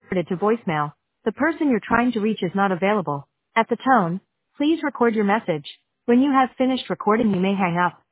forwarded to voicemail. The person you're trying to reach is not available. At the tone, please record your message. When you have finished recording, you may hang up.